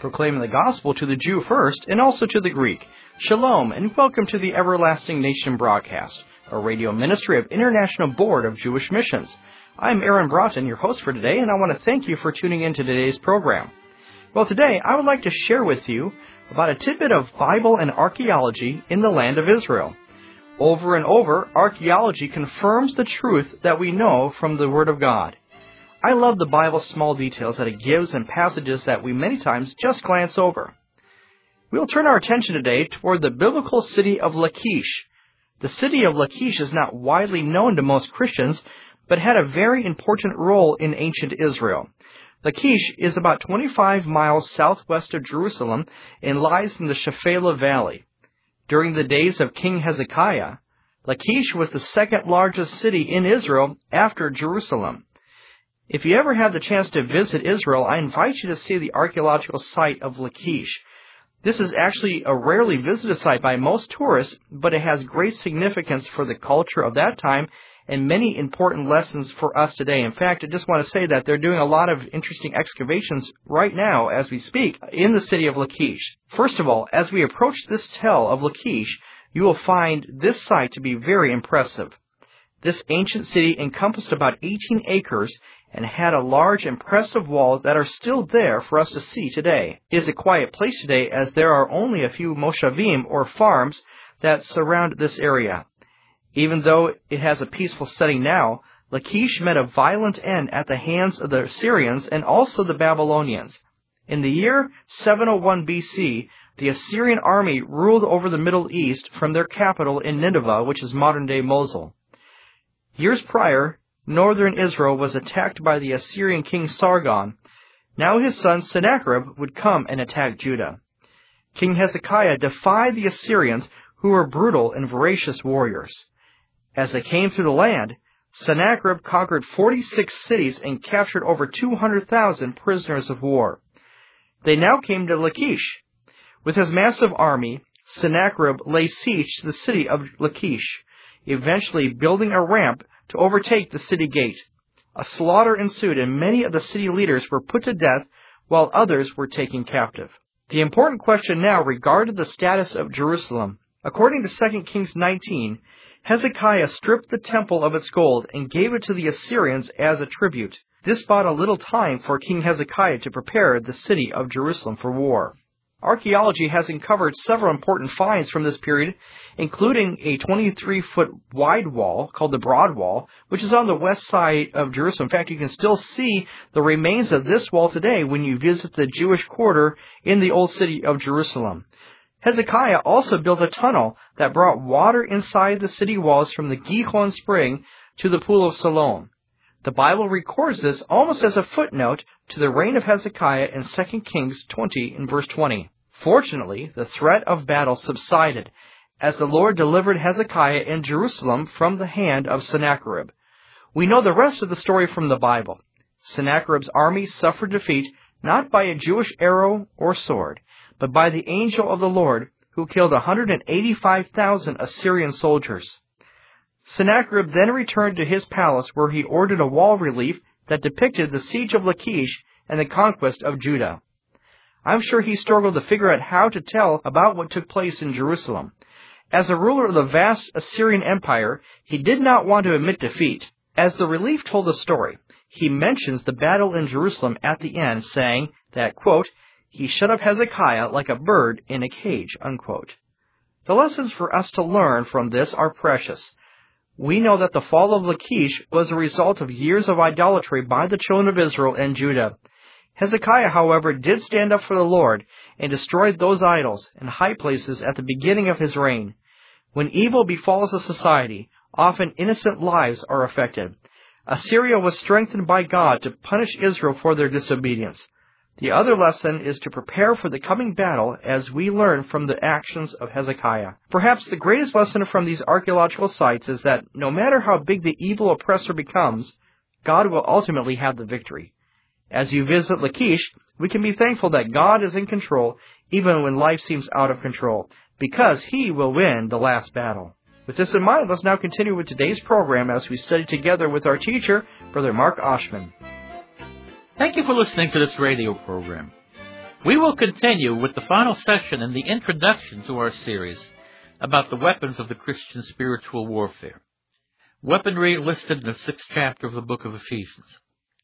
proclaiming the gospel to the Jew first and also to the Greek. Shalom, and welcome to the Everlasting Nation broadcast, a radio ministry of International Board of Jewish Missions. I'm Aaron Broughton, your host for today, and I want to thank you for tuning in to today's program. Well, today I would like to share with you about a tidbit of Bible and archaeology in the land of Israel. Over and over, archaeology confirms the truth that we know from the Word of God. I love the Bible's small details that it gives and passages that we many times just glance over. We'll turn our attention today toward the biblical city of Lachish. The city of Lachish is not widely known to most Christians, but had a very important role in ancient Israel. Lachish is about 25 miles southwest of Jerusalem and lies in the Shephelah Valley. During the days of King Hezekiah, Lachish was the second largest city in Israel after Jerusalem. If you ever have the chance to visit Israel, I invite you to see the archaeological site of Lachish. This is actually a rarely visited site by most tourists, but it has great significance for the culture of that time and many important lessons for us today. In fact, I just want to say that they're doing a lot of interesting excavations right now as we speak in the city of Lachish. First of all, as we approach this tell of Lachish, you will find this site to be very impressive. This ancient city encompassed about 18 acres and had a large, impressive walls that are still there for us to see today. It is a quiet place today as there are only a few moshavim, or farms, that surround this area. Even though it has a peaceful setting now, Lachish met a violent end at the hands of the Assyrians and also the Babylonians. In the year 701 BC, the Assyrian army ruled over the Middle East from their capital in Nineveh, which is modern-day Mosul. Years prior, northern Israel was attacked by the Assyrian king Sargon. Now his son Sennacherib would come and attack Judah. King Hezekiah defied the Assyrians, who were brutal and voracious warriors. As they came through the land, Sennacherib conquered 46 cities and captured over 200,000 prisoners of war. They now came to Lachish. With his massive army, Sennacherib laid siege to the city of Lachish, eventually building a ramp to overtake the city gate. A slaughter ensued, and many of the city leaders were put to death, while others were taken captive. The important question now regarded the status of Jerusalem. According to 2 Kings 19, Hezekiah stripped the temple of its gold and gave it to the Assyrians as a tribute. This bought a little time for King Hezekiah to prepare the city of Jerusalem for war. Archaeology has uncovered several important finds from this period, including a 23-foot wide wall called the Broad Wall, which is on the west side of Jerusalem. In fact, you can still see the remains of this wall today when you visit the Jewish quarter in the old city of Jerusalem. Hezekiah also built a tunnel that brought water inside the city walls from the Gihon spring to the Pool of Siloam. The Bible records this almost as a footnote to the reign of Hezekiah in 2 Kings 20 in verse 20. Fortunately, the threat of battle subsided as the Lord delivered Hezekiah in Jerusalem from the hand of Sennacherib. We know the rest of the story from the Bible. Sennacherib's army suffered defeat not by a Jewish arrow or sword, but by the angel of the Lord, who killed 185,000 Assyrian soldiers. Sennacherib then returned to his palace, where he ordered a wall relief that depicted the siege of Lachish and the conquest of Judah. I'm sure he struggled to figure out how to tell about what took place in Jerusalem. As a ruler of the vast Assyrian Empire, he did not want to admit defeat. As the relief told the story, he mentions the battle in Jerusalem at the end, saying that, quote, he shut up Hezekiah like a bird in a cage, unquote. The lessons for us to learn from this are precious. We know that the fall of Lachish was a result of years of idolatry by the children of Israel and Judah. Hezekiah, however, did stand up for the Lord and destroyed those idols and high places at the beginning of his reign. When evil befalls a society, often innocent lives are affected. Assyria was strengthened by God to punish Israel for their disobedience. The other lesson is to prepare for the coming battle, as we learn from the actions of Hezekiah. Perhaps the greatest lesson from these archaeological sites is that no matter how big the evil oppressor becomes, God will ultimately have the victory. As you visit Lachish, we can be thankful that God is in control even when life seems out of control, because He will win the last battle. With this in mind, let's now continue with today's program as we study together with our teacher, Brother Mark Oshman. Thank you for listening to this radio program. We will continue with the final session in the introduction to our series about the weapons of the Christian spiritual warfare. Weaponry listed in the 6th chapter of the book of Ephesians.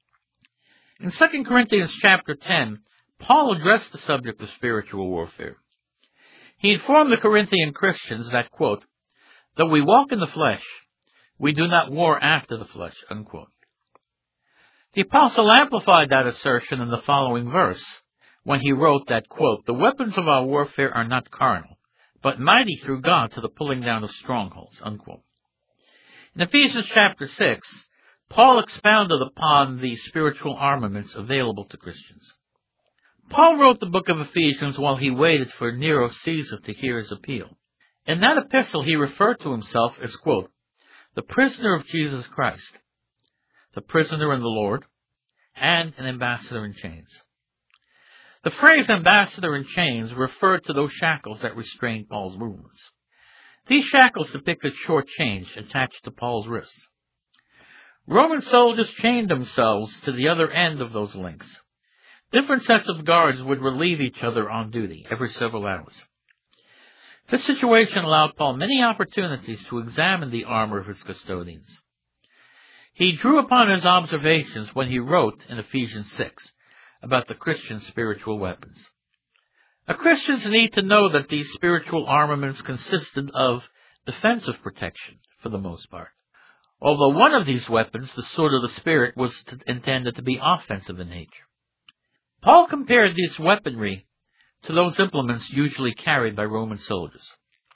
In 2 Corinthians chapter 10, Paul addressed the subject of spiritual warfare. He informed the Corinthian Christians that, quote, "Though we walk in the flesh, we do not war after the flesh," unquote. The apostle amplified that assertion in the following verse, when he wrote that, quote, "The weapons of our warfare are not carnal, but mighty through God to the pulling down of strongholds," unquote. In Ephesians chapter 6, Paul expounded upon the spiritual armaments available to Christians. Paul wrote the book of Ephesians while he waited for Nero Caesar to hear his appeal. In that epistle, he referred to himself as, quote, "the prisoner of Jesus Christ, the prisoner in the Lord, and an ambassador in chains." The phrase ambassador in chains referred to those shackles that restrained Paul's movements. These shackles depicted short chains attached to Paul's wrists. Roman soldiers chained themselves to the other end of those links. Different sets of guards would relieve each other on duty every several hours. This situation allowed Paul many opportunities to examine the armor of his custodians. He drew upon his observations when he wrote in Ephesians 6 about the Christian spiritual weapons. Christians need to know that these spiritual armaments consisted of defensive protection for the most part, although one of these weapons, the sword of the Spirit, was intended to be offensive in nature. Paul compared these weaponry to those implements usually carried by Roman soldiers.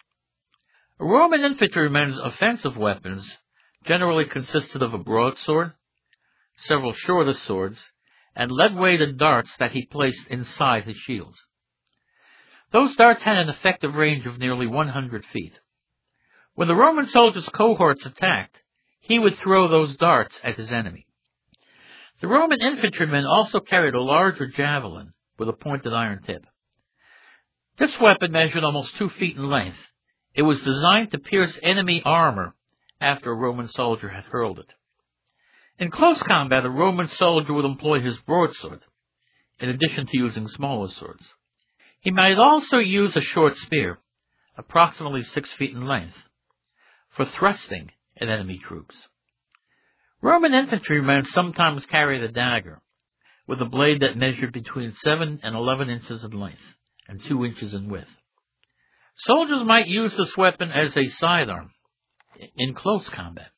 A Roman infantryman's offensive weapons generally consisted of a broadsword, several shorter swords, and lead-weighted darts that he placed inside his shields. Those darts had an effective range of nearly 100 feet. When the Roman soldier's cohorts attacked, he would throw those darts at his enemy. The Roman infantryman also carried a larger javelin with a pointed iron tip. This weapon measured almost 2 feet in length. It was designed to pierce enemy armor after a Roman soldier had hurled it. In close combat, a Roman soldier would employ his broadsword, in addition to using smaller swords. He might also use a short spear, approximately 6 feet in length, for thrusting at enemy troops. Roman infantrymen sometimes carried a dagger, with a blade that measured between 7 and 11 inches in length and 2 inches in width. Soldiers might use this weapon as a sidearm in close combat.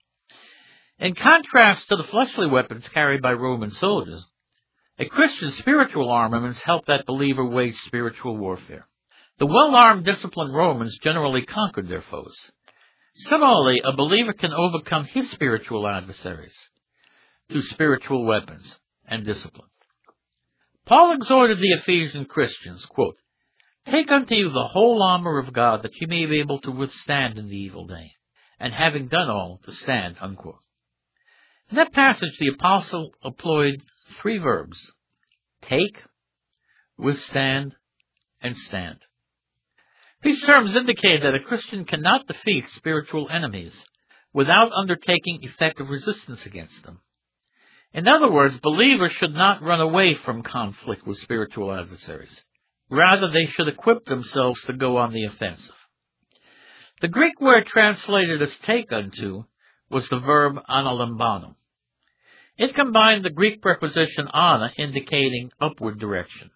In contrast to the fleshly weapons carried by Roman soldiers, a Christian spiritual armaments help that believer wage spiritual warfare. The well-armed, disciplined Romans generally conquered their foes. Similarly, a believer can overcome his spiritual adversaries through spiritual weapons and discipline. Paul exhorted the Ephesian Christians, quote, "Take unto you the whole armor of God, that you may be able to withstand in the evil day, and having done all, to stand," unquote. In that passage, the apostle employed 3 verbs: take, withstand, and stand. These terms indicate that a Christian cannot defeat spiritual enemies without undertaking effective resistance against them. In other words, believers should not run away from conflict with spiritual adversaries. Rather, they should equip themselves to go on the offensive. The Greek word translated as take unto was the verb analambano. It combined the Greek preposition ana, indicating upward direction.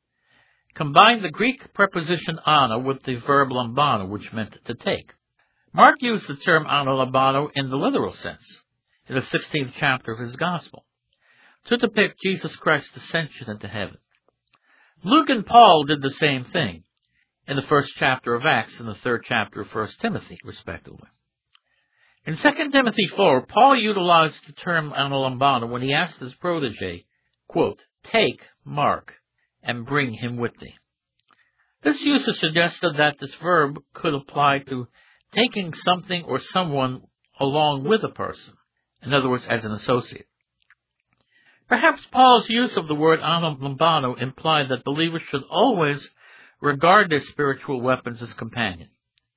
Combine the Greek preposition ana with the verb lambano, which meant to take. Mark used the term analambano in the literal sense, in the 16th chapter of his Gospel, to depict Jesus Christ's ascension into heaven. Luke and Paul did the same thing in the 1st chapter of Acts and the 3rd chapter of 1 Timothy, respectively. In 2 Timothy 4, Paul utilized the term analambano when he asked his protege, quote, "Take Mark and bring him with thee." This usage suggested that this verb could apply to taking something or someone along with a person, in other words, as an associate. Perhaps Paul's use of the word analambano implied that believers should always regard their spiritual weapons as companion,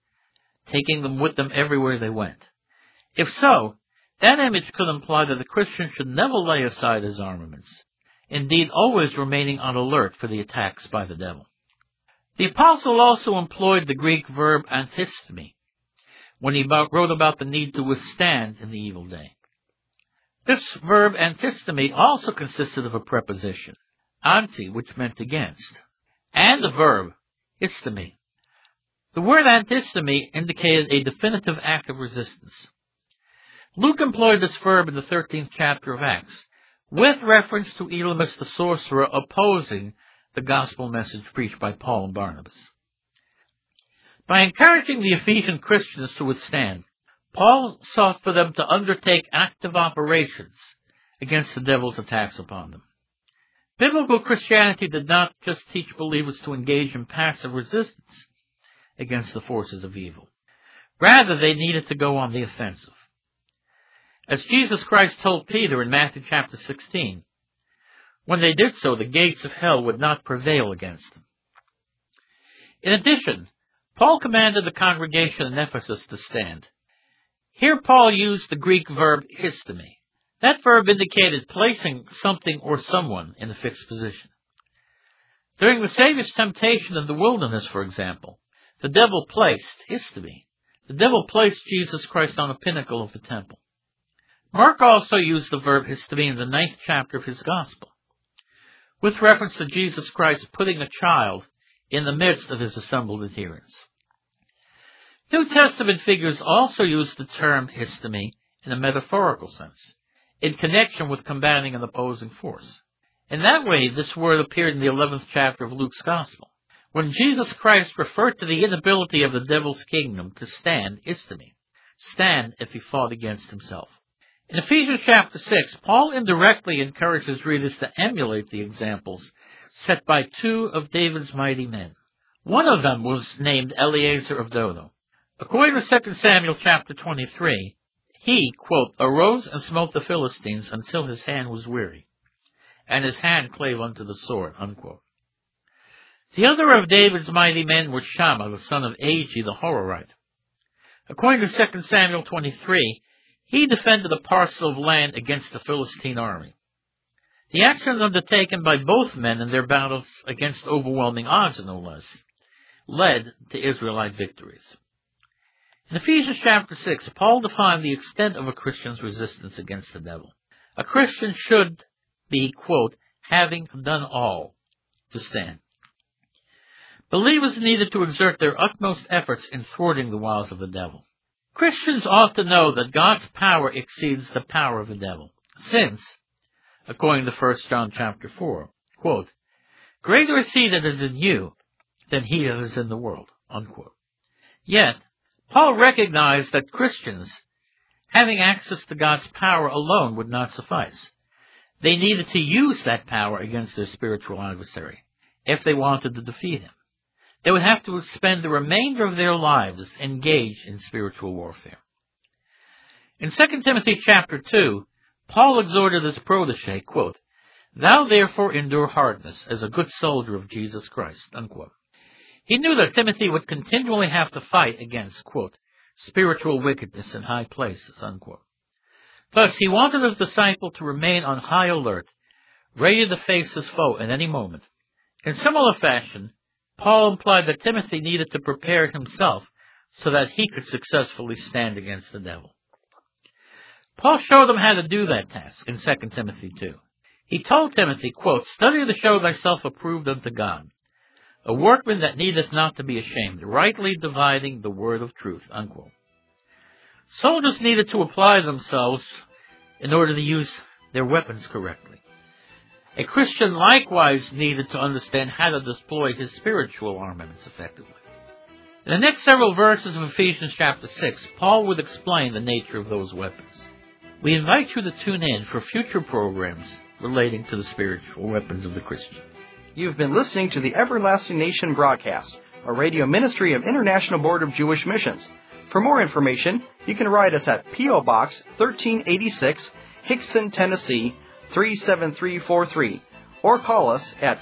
taking them with them everywhere they went. If so, that image could imply that the Christian should never lay aside his armaments, indeed always remaining on alert for the attacks by the devil. The apostle also employed the Greek verb anthistemi when he wrote about the need to withstand in the evil day. This verb anthistemi also consisted of a preposition, anti, which meant against, and the verb histemi. The word anthistemi indicated a definitive act of resistance. Luke employed this verb in the 13th chapter of Acts, with reference to Elymas the sorcerer opposing the gospel message preached by Paul and Barnabas. By encouraging the Ephesian Christians to withstand, Paul sought for them to undertake active operations against the devil's attacks upon them. Biblical Christianity did not just teach believers to engage in passive resistance against the forces of evil. Rather, they needed to go on the offensive. As Jesus Christ told Peter in Matthew chapter 16, when they did so, the gates of hell would not prevail against them. In addition, Paul commanded the congregation in Ephesus to stand. Here Paul used the Greek verb histemi. That verb indicated placing something or someone in a fixed position. During the Savior's temptation in the wilderness, for example, the devil placed histemi. The devil placed Jesus Christ on a pinnacle of the temple. Mark also used the verb histemi in the 9th chapter of his gospel, with reference to Jesus Christ putting a child in the midst of his assembled adherents. New Testament figures also use the term histemi in a metaphorical sense, in connection with combating an opposing force. In that way, this word appeared in the 11th chapter of Luke's Gospel, when Jesus Christ referred to the inability of the devil's kingdom to stand histemi, stand if he fought against himself. In Ephesians chapter 6, Paul indirectly encourages readers to emulate the examples set by two of David's mighty men. One of them was named Eleazar of Dodo. According to 2 Samuel chapter 23, he, quote, arose and smote the Philistines until his hand was weary, and his hand clave unto the sword, unquote. The other of David's mighty men was Shammah, the son of Agi the Hororite. According to 2 Samuel 23, he defended a parcel of land against the Philistine army. The actions undertaken by both men in their battles against overwhelming odds, no less, led to Israelite victories. In Ephesians chapter 6, Paul defined the extent of a Christian's resistance against the devil. A Christian should be, quote, having done all to stand. Believers needed to exert their utmost efforts in thwarting the wiles of the devil. Christians ought to know that God's power exceeds the power of the devil, since, according to 1 John chapter 4, quote, greater is he that is in you than he that is in the world, unquote. Yet, Paul recognized that Christians, having access to God's power alone, would not suffice. They needed to use that power against their spiritual adversary if they wanted to defeat him. They would have to spend the remainder of their lives engaged in spiritual warfare. In 2 Timothy chapter 2, Paul exhorted his protege, quote, thou therefore endure hardness as a good soldier of Jesus Christ, unquote. He knew that Timothy would continually have to fight against, quote, spiritual wickedness in high places, unquote. Thus, he wanted his disciple to remain on high alert, ready to face his foe at any moment. In similar fashion, Paul implied that Timothy needed to prepare himself so that he could successfully stand against the devil. Paul showed him how to do that task in 2 Timothy 2. He told Timothy, quote, study to show thyself approved unto God, a workman that needeth not to be ashamed, rightly dividing the word of truth, unquote. Soldiers needed to apply themselves in order to use their weapons correctly. A Christian likewise needed to understand how to deploy his spiritual armaments effectively. In the next several verses of Ephesians chapter 6, Paul would explain the nature of those weapons. We invite you to tune in for future programs relating to the spiritual weapons of the Christian. You've been listening to the Everlasting Nation broadcast, a radio ministry of International Board of Jewish Missions. For more information, you can write us at P.O. Box 1386, Hickson, Tennessee, 37343, or call us at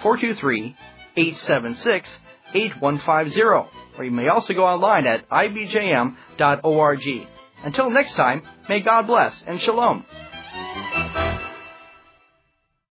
423-876-8150, or you may also go online at ibjm.org. Until next time, may God bless and shalom.